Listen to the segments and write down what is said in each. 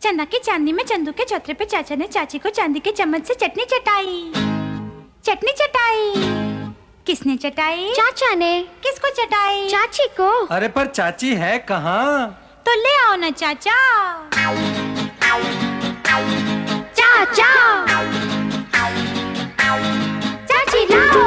चंदा की चांदी में चंदू के चौतरे पे चाचा ने चाची को चांदी के चम्मच से चटनी चटाई। चटनी चटाई किसने चटाई? चाचा ने। किसको चटाई? चाची को। अरे पर चाची है कहाँ? तो ले आओ ना चाचा। चाचा चाची लाओ।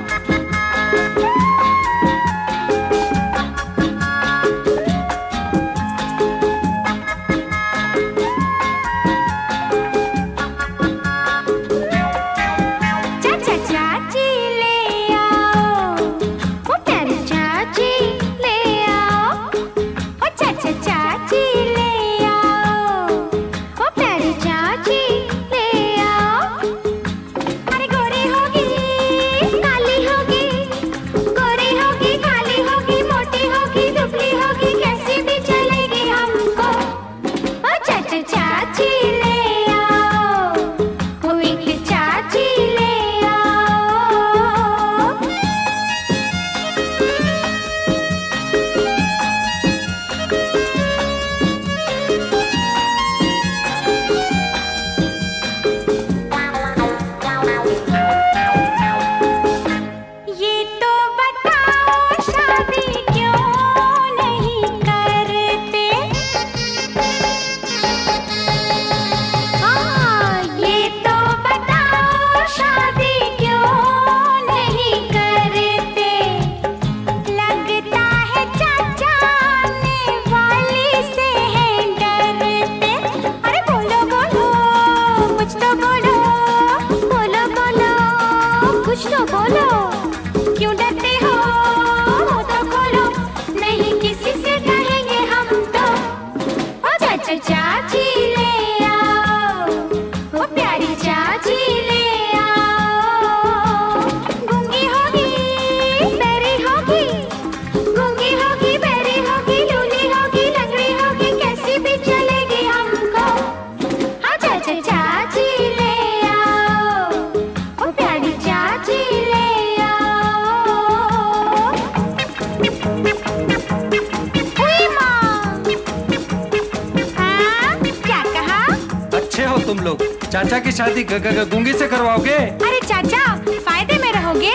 तुम लोग चाचा की शादी गूंगी से करवाओगे? अरे चाचा फायदे में रहोगे।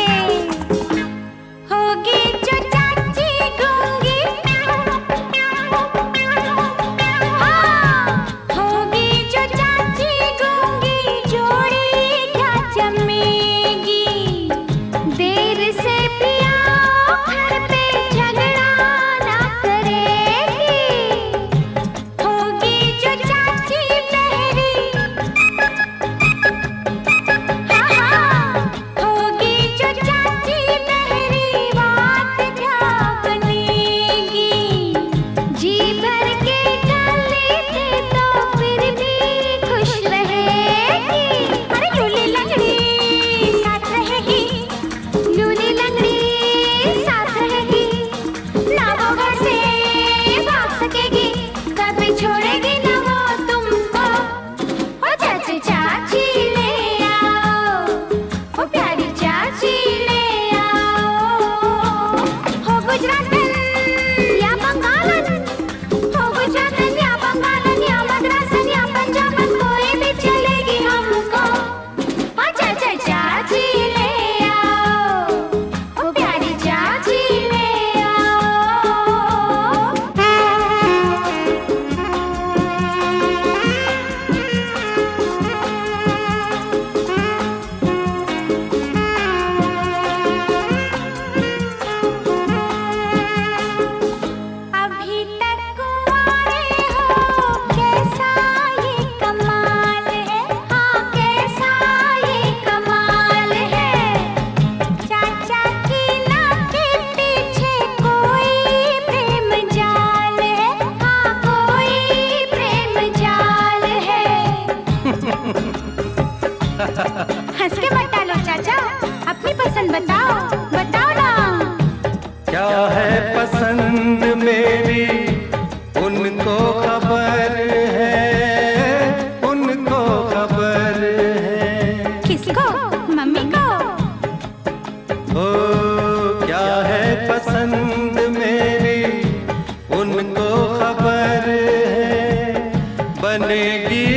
होगी जो चाची गूंगी, हाँ, होगी जो चाची गूंगी, जोड़ी क्या जमेगी। देर से पिया घर पे झगड़ा ना करेगी। होगी जो चाची हंस के मत डालो चाचा, अपनी पसंद बताओ, बताओ ना। क्या है पसंद मेरी उनको खबर है, उनको खबर है। किसको? मम्मी को? ओ क्या है पसंद मेरी उनको खबर है। बनेगी